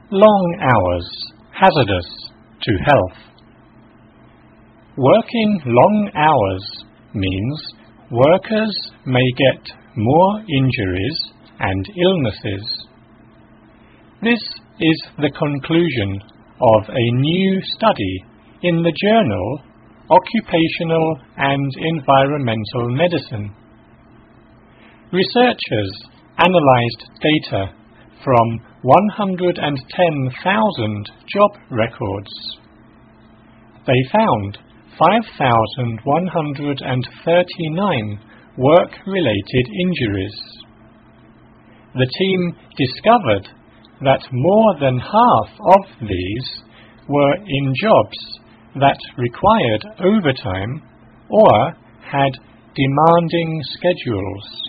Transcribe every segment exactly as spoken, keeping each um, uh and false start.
Long hours, hazardous to health. Working long hours means workers may get more injuries and illnesses. This is the conclusion of a new study in the journal Occupational and Environmental Medicine. Researchers analyzed data from one hundred ten thousand job records. They found five thousand one hundred thirty-nine work-related injuries. The team discovered that more than half of these were in jobs that required overtime or had demanding schedules.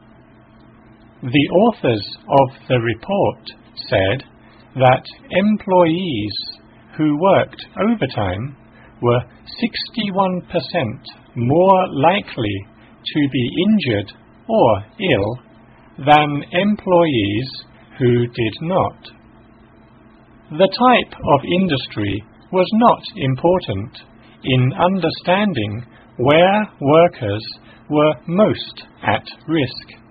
The authors of the report said that employees who worked overtime were sixty-one percent more likely to be injured or ill than employees who did not. The type of industry was not important in understanding where workers were most at risk.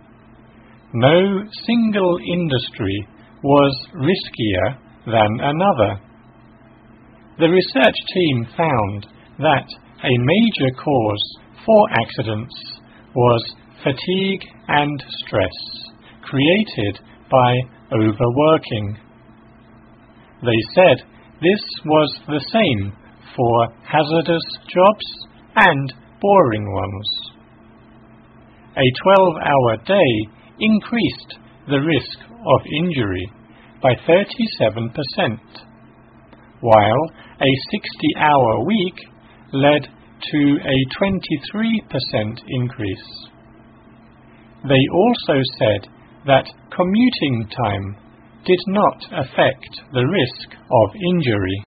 No single industry was riskier than another. The research team found that a major cause for accidents was fatigue and stress created by overworking. They said this was the same for hazardous jobs and boring ones. A twelve-hour day increased the risk of injury by thirty-seven percent, while a sixty-hour week led to a twenty-three percent increase. They also said that commuting time did not affect the risk of injury.